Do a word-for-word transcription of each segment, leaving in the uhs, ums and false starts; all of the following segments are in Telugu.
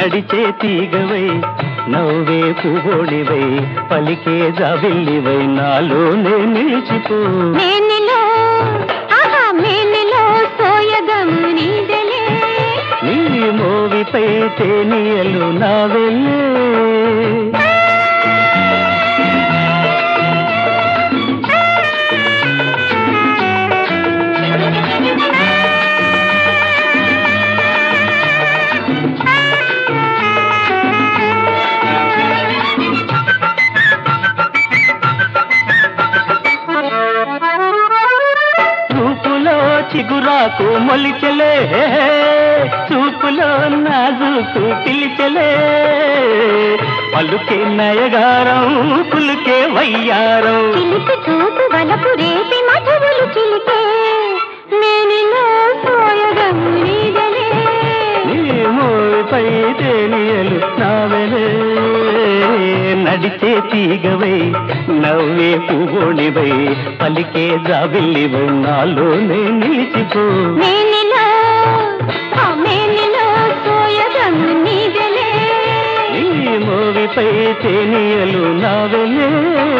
నడిచే తీగవై నవ్వే పువ్వోడివై పలికే జాబిల్లివై నాలోనే నిలిచిపో. మేనిలో ఆహా మేనిలో సోయగము నీదెలే, నీ మోవిపై తేనియలు నావెల్లే. చిగురాకు మొలిచలే చూపులో నాజుకు పిలిచలే, పలుకే నయగారం పులుకే వయ్యారం. చిలిపి చూపు వలపు రేపి మధువులు చిలికే, మేనిలో సోయగము నీదెలే, నీ మోపై తేనియలు నావెలే. నడిచే తీగవై నవ్వే పువ్వోడివై పలికే జాబిల్లివై నాలోనే నిలిచిపో. మేనిలో మేనిలో సోయగము నీదెలే, నీ మోవిపై తేనియలు నావెలే.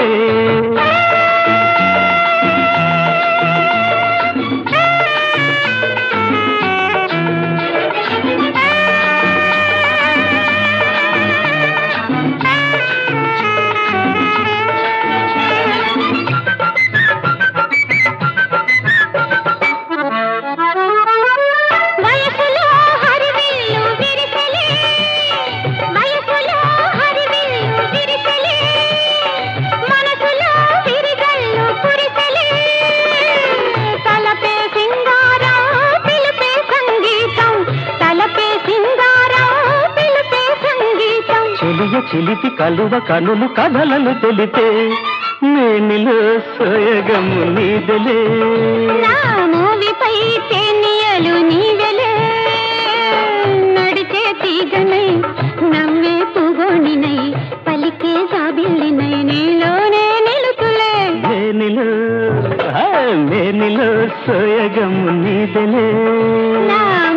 చెలియ చిలిపి కలువ కనులు కథలను తెలితే మేనిలో సోయగము నీదెలే, నా మోవిపై తేనియలు నీవెలే. నడిచే తీగనై నవ్వే పువ్వోడినై పలికే జాబిల్లినై నీలోనే నిలుతులే. మేనిలో మేనిలో సోయగము నీదెలే, నా